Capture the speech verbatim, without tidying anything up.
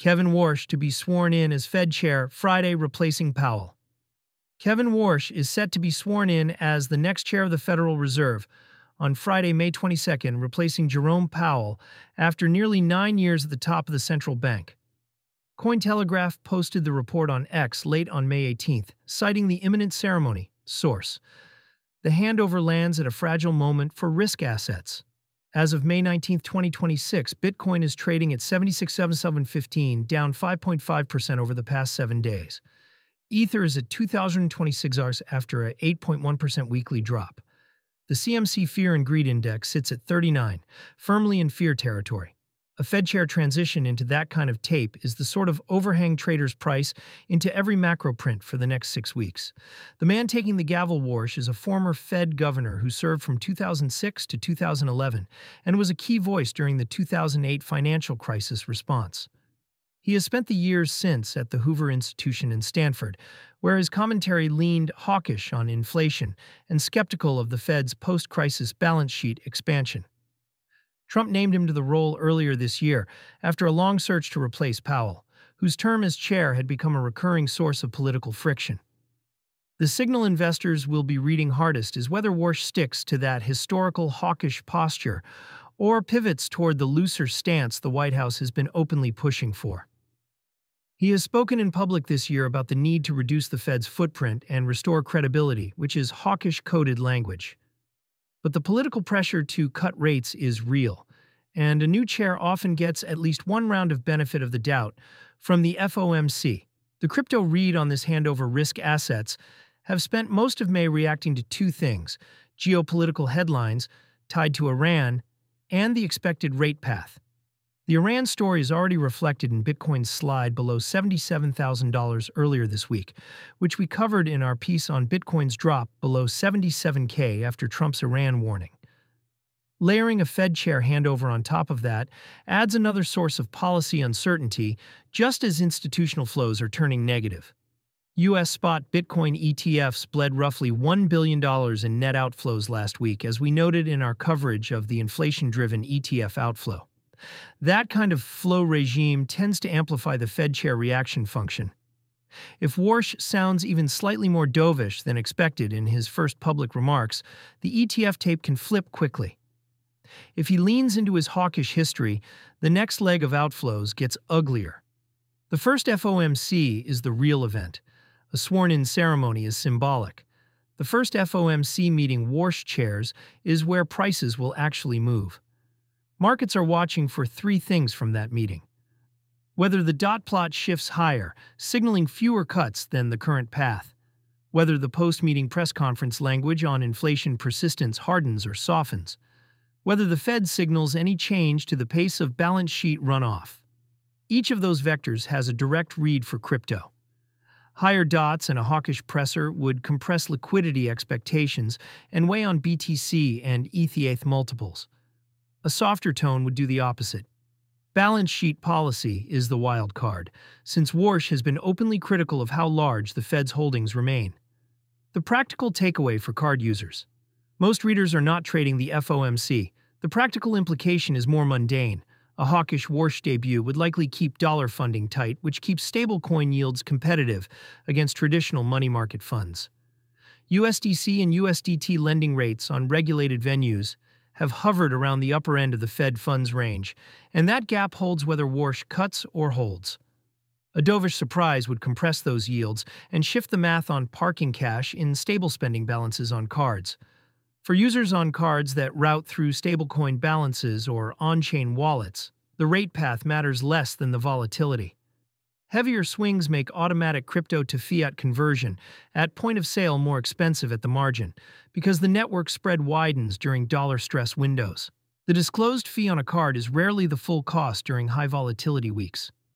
Kevin Warsh to be sworn in as Fed Chair Friday, replacing Powell. Kevin Warsh is set to be sworn in as the next chair of the Federal Reserve on Friday, May twenty-second, replacing Jerome Powell after nearly nine years at the top of the central bank. Cointelegraph posted the report on X late on May eighteenth, citing the imminent ceremony. Source: the handover lands at a fragile moment for risk assets. As of May nineteenth, twenty twenty-six, Bitcoin is trading at seventy-six thousand seven hundred fifteen, down five point five percent over the past seven days. Ether is at two thousand twenty-six dollars after an eight point one percent weekly drop. The C M C Fear and Greed Index sits at thirty-nine, firmly in fear territory. A Fed chair transition into that kind of tape is the sort of overhang traders price into every macro print for the next six weeks. The man taking the gavel, Warsh, is a former Fed governor who served from two thousand six to two thousand eleven and was a key voice during the two thousand eight financial crisis response. He has spent the years since at the Hoover Institution in Stanford, where his commentary leaned hawkish on inflation and skeptical of the Fed's post-crisis balance sheet expansion. Trump named him to the role earlier this year after a long search to replace Powell, whose term as chair had become a recurring source of political friction. The signal investors will be reading hardest is whether Warsh sticks to that historical hawkish posture or pivots toward the looser stance the White House has been openly pushing for. He has spoken in public this year about the need to reduce the Fed's footprint and restore credibility, which is hawkish-coded language. But the political pressure to cut rates is real, and a new chair often gets at least one round of benefit of the doubt from the F O M C. The crypto read on this handover risk assets have spent most of May reacting to two things: geopolitical headlines tied to Iran and the expected rate path. The Iran story is already reflected in Bitcoin's slide below seventy-seven thousand dollars earlier this week, which we covered in our piece on Bitcoin's drop below seventy-seven K after Trump's Iran warning. Layering a Fed chair handover on top of that adds another source of policy uncertainty, just as institutional flows are turning negative. U S spot Bitcoin E T Fs bled roughly one billion dollars in net outflows last week, as we noted in our coverage of the inflation-driven E T F outflow. That kind of flow regime tends to amplify the Fed chair reaction function. If Warsh sounds even slightly more dovish than expected in his first public remarks, the E T F tape can flip quickly. If he leans into his hawkish history, the next leg of outflows gets uglier. The first F O M C is the real event. A sworn-in ceremony is symbolic. The first F O M C meeting Warsh chairs is where prices will actually move. Markets are watching for three things from that meeting: whether the dot plot shifts higher, signaling fewer cuts than the current path; whether the post-meeting press conference language on inflation persistence hardens or softens; whether the Fed signals any change to the pace of balance sheet runoff. Each of those vectors has a direct read for crypto. Higher dots and a hawkish presser would compress liquidity expectations and weigh on B T C and E T H multiples. A softer tone would do the opposite. Balance sheet policy is the wild card, since Warsh has been openly critical of how large the Fed's holdings remain. The practical takeaway for card users: most readers are not trading the F O M C. The practical implication is more mundane. A hawkish Warsh debut would likely keep dollar funding tight, which keeps stablecoin yields competitive against traditional money market funds. U S D C and U S D T lending rates on regulated venues have hovered around the upper end of the Fed funds range, and that gap holds whether Warsh cuts or holds. A dovish surprise would compress those yields and shift the math on parking cash in stable spending balances on cards. For users on cards that route through stablecoin balances or on-chain wallets, the rate path matters less than the volatility. Heavier swings make automatic crypto-to-fiat conversion at point of sale more expensive at the margin, because the network spread widens during dollar stress windows. The disclosed fee on a card is rarely the full cost during high volatility weeks.